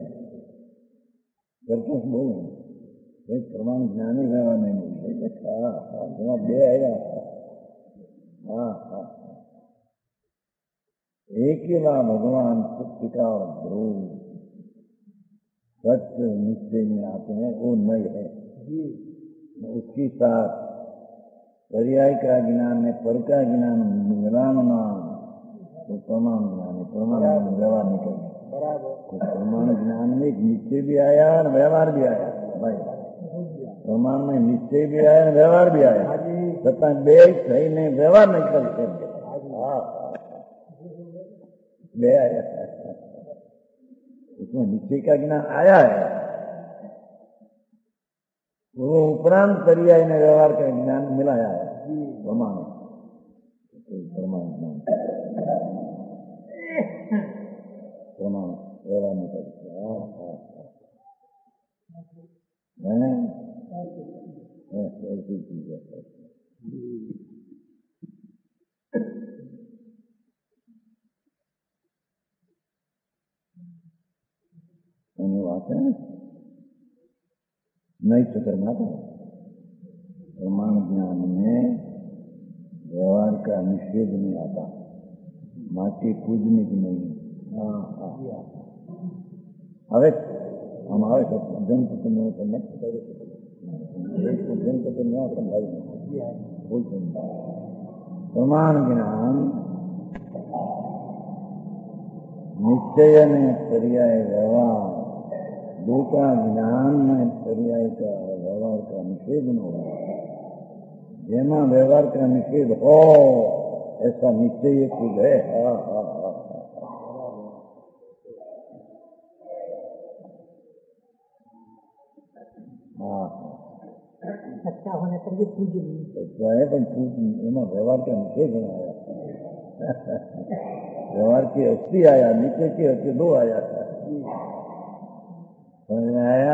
करके बोल प्रमाण ज्ञानी व्यवहार नहीं बे आएगा एक ही बार भगवान सत्य और ध्रुव सत्य निश्चय में आते हैं वो नहीं है उसके साथ पर्याय का ज्ञान है पर का ज्ञान मिलाना तो प्रमाण ज्ञान है प्रमाण व्यवहार नहीं करना तो प्रमाण ज्ञान में निश्चय भी आया और व्यवहार भी आया भाई प्रमाण में निश्चय भी आया और व्यवहार भी आया तथा बे सही नहीं व्यवहार नहीं कर सकते बे आया उसमें निश्चय का ज्ञान आया है वो उपरांत पर्याय ने व्यवहार का ज्ञान मिलाया है प्रमाण प्रमाण ज्ञान प्रमाण व्यवहार में ऐसी चीज है नहीं तो करना था प्रमाण ज्ञान में व्यवहार का निषेध नहीं आता माटी पूजने की नहीं હવે આમ આવે તો જન કુટુંબ तो न्याय संभाई प्रमाण ज्ञान निश्चय ने पर्याय व्यवहार, दूसरा ज्ञान में पर्याय का व्यवहार का निषेध न हो। जेमा व्यवहार का निषेध हो ऐसा निश्चय कुछ है। सच्चा होने पर ये पूज्य नहीं सच्चा है, पर एमा व्यवहार का निषेध न आया। व्यवहार की अस्थि आया, नीचे की अस्थि दो आया था। समझ में आया?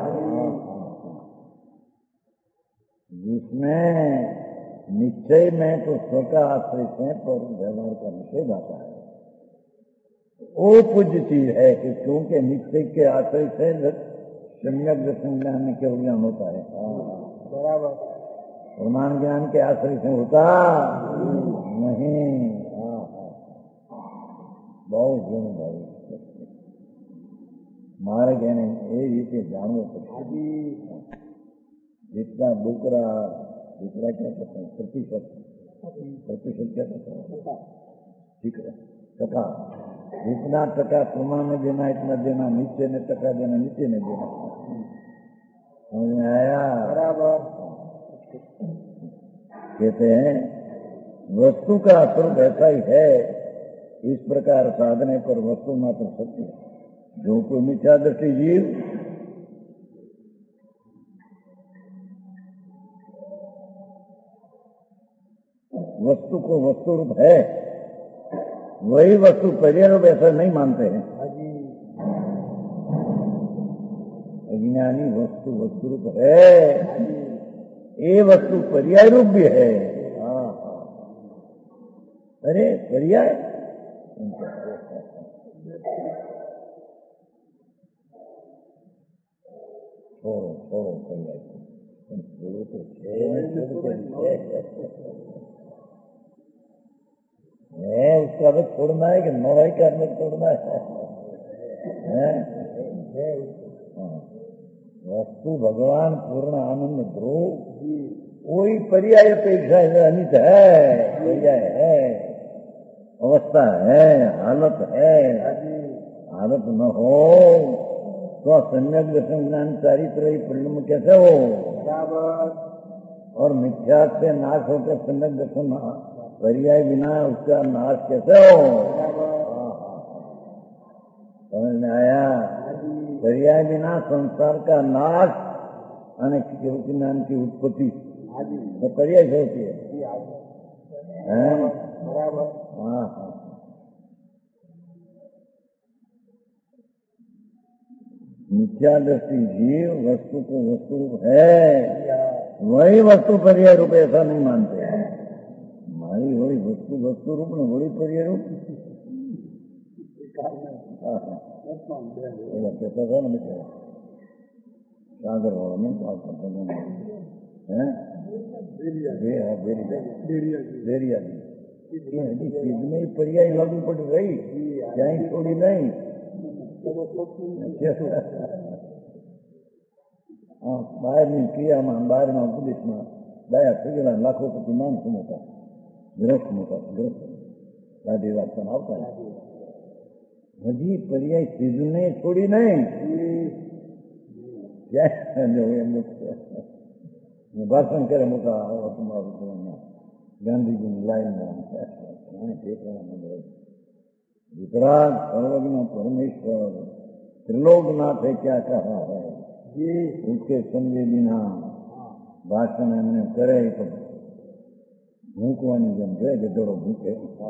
जिसमें निश्चय में तो स्व का आश्रय है, पर व्यवहार का निषेध आता है। वो पूज्य चीज है कि क्योंकि निश्चय के आश्रय से सम्यक दर्शन ज्ञान में केवल ज्ञान होता है। बराबर। प्रमाण ज्ञान के आश्रय से होता नहीं। बहुत गुण भाई मारे कहने ये रीते जानवो पड़े। जितना दूसरा क्या कहते हैं, प्रतिशत क्या कहते हैं, ठीक है, टका। जितना टका प्रमाण में देना इतना देना, नीचे ने टका देना, नीचे ने देना। समझ में आया? बराबर। कहते हैं वस्तु का स्वरूप ऐसा ही है, इस प्रकार साधने पर वस्तु मात्र सत्य है। जो कोई मिथ्या दृष्टि जीव वस्तु को वस्तु रूप है, वही वस्तु पर्याय रूप ऐसा नहीं मानते हैं। अज्ञानी वस्तु वस्तु रूप है, ये वस्तु पर्याय रूप भी है। अरे पर्याय छोड़ो पर्याय उसका भी छोड़ना है कि नौराई का अंदर छोड़ना है। वस्तु भगवान पूर्ण आनंद ध्रुव, वही पर्याय अपेक्षा अनित है, पर्याय है, अवस्था है, हालत है। हालत न हो तो सम्यक दर्शन ज्ञान चारित्र परिणाम कैसे हो? और मिथ्या से नाश होकर सम्यक दर्शन पर्याय बिना उसका नाश कैसे हो? समझ में आया? पर्याय बिना संसार का नाश અને ज्ञान की उत्पत्ति तो पर्याय से होती है। बराबर। हाँ। मिथ्या दृष्टि जीव वस्तु को वस्तु रूप है, वही वस्तु पर्याय रूप ऐसा नहीं मानते। हमारी वही वस्तु वस्तु रूप ने वही पर्याय रूप कैसा था ना मित्र सागर वाला में बेरिया चीज में ही पर्याय लागू पड़ रही, कहीं छोड़ी नहीं। બહારની ક્રિયામાં બહારના ઉપદેશમાં દયા થઈ ગયેલા લાખોપતિ માણસો મોટા ગ્રસ્ત દાદી વાર્તા આવતા હજી પર્યાય સીધને છોડી નહીં ભાષણ કરે મોટા ગાંધીજીની લાઈનમાં वितराग सर्वज्ञ परमेश्वर त्रिलोकनाथ है क्या कहा है उसके समझे बिना भाषण एमने करे तो भूखवानी जम है गदड़ो भूखे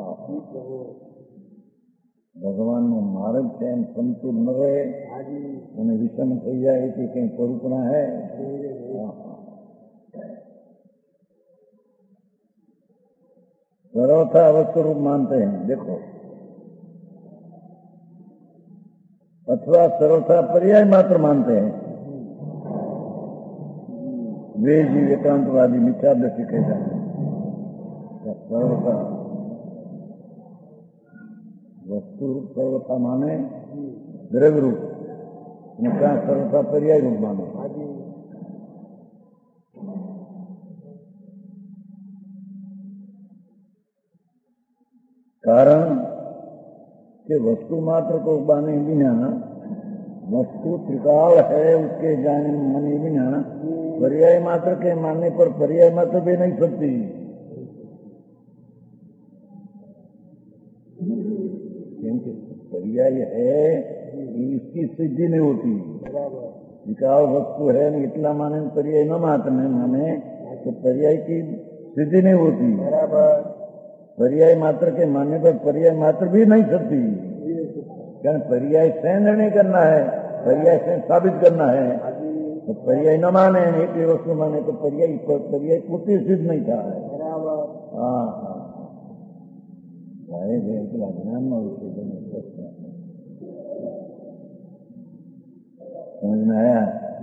भगवान नो मार्ग है एम समतुल न रहे અને વિષમ થઈ જાય એ કઈ સ્વરૂપના है। सर्वथा अवस्थ रूप मानते हैं देखो, अथवा सर्वथा पर्याय मात्र मानते हैं। वे जीव एकांतवादी मिथ्या दृष्टि कह जाते हैं। सर्वथा वस्तु रूप सर्वथा माने द्रव्य रूप, क्या सर्वथा पर्याय रूप माने। कारण कि वस्तु मात्र को माने बिना, वस्तु त्रिकाल है उसके जाने माने बिना, पर्याय मात्र के मानने पर पर्याय मात्र भी नहीं सकती। क्योंकि पर्याय है इसकी सिद्धि नहीं होती। त्रिकाल वस्तु है इतना माने पर्याय न मात्र में माने तो पर्याय की सिद्धि नहीं होती। पर्याय मात्र के मानने पर पर्याय मात्र भी नहीं सकती। कारण पर्याय से निर्णय करना है, पर्याय से साबित करना है। तो पर्याय न माने एक वस्तु माने तो पर्याय कुछ सिद्ध नहीं था। हाँ हाँ समझ में आया?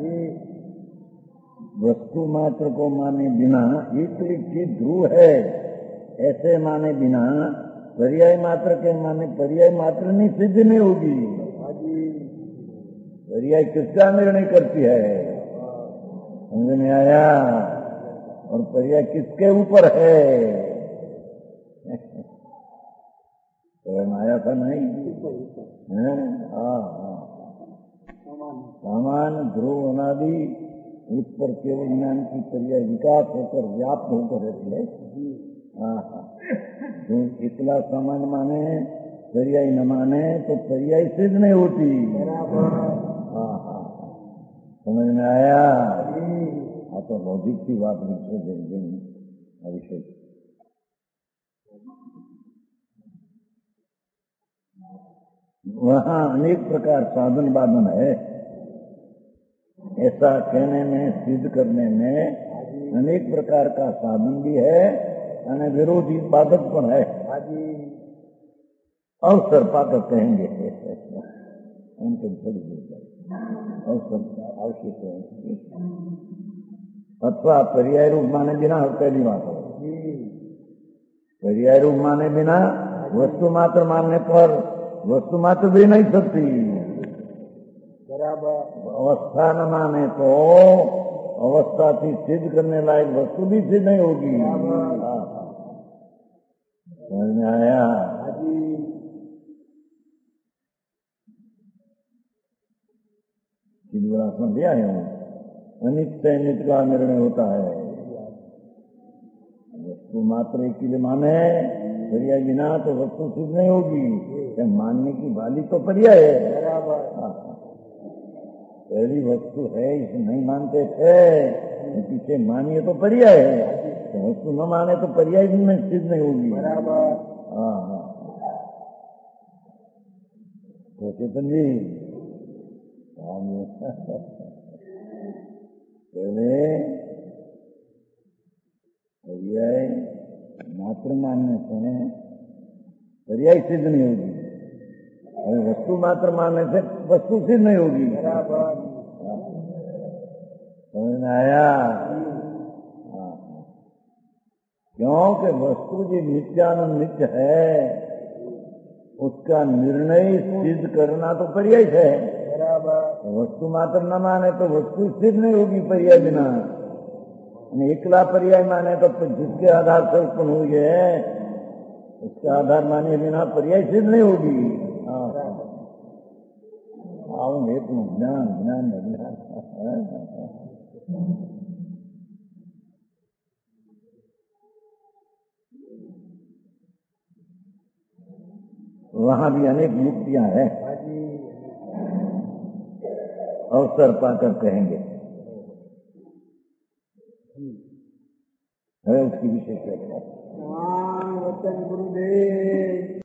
वस्तु मात्र को माने बिना एक चीज ध्रुव है ऐसे माने बिना पर्याय मात्र के माने पर्याय मात्र नहीं सिद्ध नहीं होगी। पर्याय किसका निर्णय करती है? समझ में आया? और पर्याय किसके ऊपर है? तो आया था नहीं? सामान ध्रुव अनादि उस पर केवल ज्ञान की पर्याय विकास होकर व्याप्त होकर रहती है। जो इतला सामान माने पर्याय न माने तो पर्याय सिद्ध नहीं होती। समझ में आया? हाँ तो लॉजिक की बात अभिषेक वहाँ अनेक प्रकार साधन बाधन है। ऐसा कहने में सिद्ध करने में अनेक प्रकार का साधन भी है और विरोधी बाधक पण है। अवसर पाकर कहेंगे उनके अवसर आवश्यक है। अथवा पर्याय रूप माने बिना पहली बात है। पर्याय रूप माने बिना वस्तु मात्र मानने पर वस्तु मात्र भी नहीं सकती। अवस्था न माने तो अवस्था की सिद्ध करने लायक वस्तु भी सिद्ध नहीं होगी। समझ में आया? में भी आया हूँ। अनित्य नित्य का निर्णय होता है। वस्तु मात्र एक के लिए माने पर्याय बिना तो वस्तु सिद्ध नहीं होगी। मानने की वाली तो पर्याय है। पहली वस्तु है इसे नहीं मानते थे, पीछे मानिए तो पर्याय है। तो वस्तु न माने तो पर्याय भी में सिद्ध नहीं होगी। तो चेतन जी पहले पर्याय मात्र मानने से पर्याय सिद्ध नहीं होगी और वस्तु मात्र मानने से वस्तु सिद्ध नहीं होगी। समझ में आया? क्योंकि वस्तु जो नित्यानंद नित्य है उसका निर्णय सिद्ध करना तो पर्याय है। वस्तु मात्र न माने तो वस्तु सिद्ध नहीं होगी पर्याय बिना। एकला पर्याय माने तो जिसके आधार से उत्पन्न हुई है उसके आधार माने बिना पर्याय सिद्ध नहीं होगी। ज्ञान ज्ञान ज्ञान वहां भी अनेक युक्तियां हैं। अवसर पाकर कहेंगे है उसकी विशेष वचन गुरुदेव।